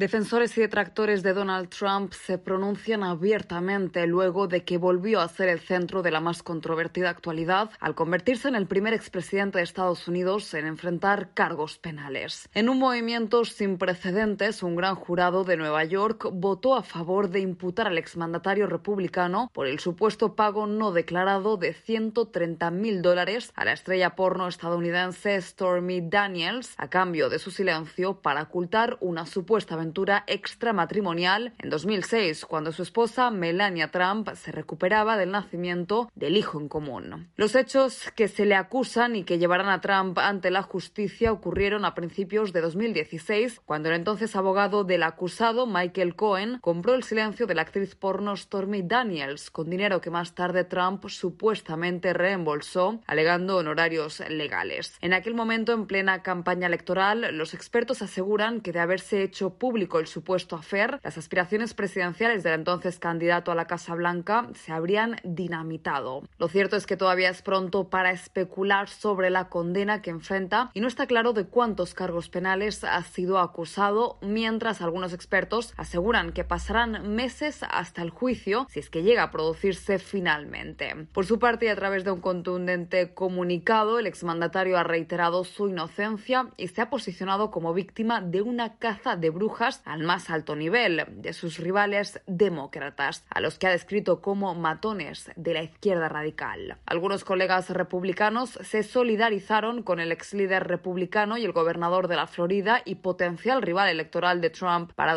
Defensores y detractores de Donald Trump se pronuncian abiertamente luego de que volvió a ser el centro de la más controvertida actualidad al convertirse en el primer expresidente de Estados Unidos en enfrentar cargos penales. En un movimiento sin precedentes, un gran jurado de Nueva York votó a favor de imputar al exmandatario republicano por el supuesto pago no declarado de $130,000 a la estrella porno estadounidense Stormy Daniels a cambio de su silencio para ocultar una supuesta aventura extramatrimonial en 2006, cuando su esposa Melania Trump se recuperaba del nacimiento del hijo en común. Los hechos que se le acusan y que llevarán a Trump ante la justicia ocurrieron a principios de 2016, cuando el entonces abogado del acusado, Michael Cohen, compró el silencio de la actriz porno Stormy Daniels con dinero que más tarde Trump supuestamente reembolsó, alegando honorarios legales. En aquel momento, en plena campaña electoral, los expertos aseguran que de haberse hecho público el supuesto affair, las aspiraciones presidenciales del entonces candidato a la Casa Blanca se habrían dinamitado. Lo cierto es que todavía es pronto para especular sobre la condena que enfrenta y no está claro de cuántos cargos penales ha sido acusado, mientras algunos expertos aseguran que pasarán meses hasta el juicio si es que llega a producirse finalmente. Por su parte, y a través de un contundente comunicado, el exmandatario ha reiterado su inocencia y se ha posicionado como víctima de una caza de brujas al más alto nivel de sus rivales demócratas, a los que ha descrito como matones de la izquierda radical. Algunos colegas republicanos se solidarizaron con el ex líder republicano y el gobernador de la Florida y potencial rival electoral de Trump para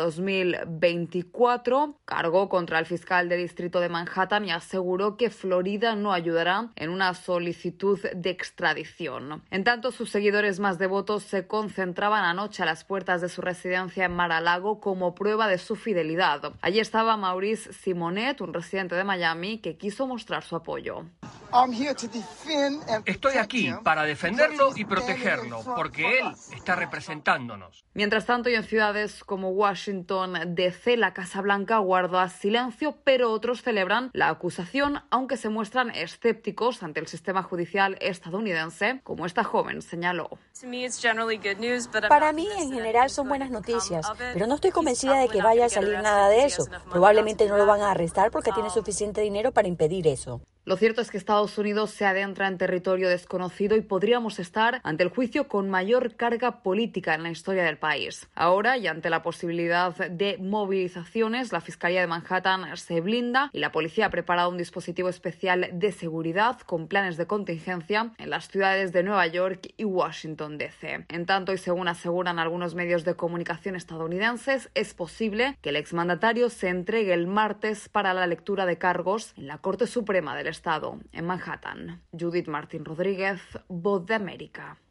2024. Cargó contra el fiscal de distrito de Manhattan y aseguró que Florida no ayudará en una solicitud de extradición. En tanto, sus seguidores más devotos se concentraban anoche a las puertas de su residencia en Mar-a-Lago como prueba de su fidelidad. Allí estaba Maurice Simonet, un residente de Miami, que quiso mostrar su apoyo. Estoy aquí para defenderlo y protegerlo, porque él está representándonos. Mientras tanto, y en ciudades como Washington, D.C., la Casa Blanca guarda silencio, pero otros celebran la acusación, aunque se muestran escépticos ante el sistema judicial estadounidense, como esta joven señaló. Para mí, en general, son buenas noticias, pero no estoy convencida de que vaya a salir nada de eso. Probablemente no lo van a arrestar porque tiene suficiente dinero para impedir eso. Lo cierto es que Estados Unidos se adentra en territorio desconocido y podríamos estar ante el juicio con mayor carga política en la historia del país. Ahora, y ante la posibilidad de movilizaciones, la Fiscalía de Manhattan se blinda y la policía ha preparado un dispositivo especial de seguridad con planes de contingencia en las ciudades de Nueva York y Washington, D.C. En tanto, y según aseguran algunos medios de comunicación estadounidenses, es posible que el exmandatario se entregue el martes para la lectura de cargos en la Corte Suprema del Estado, en Manhattan. Judith Martín Rodríguez, Voz de América.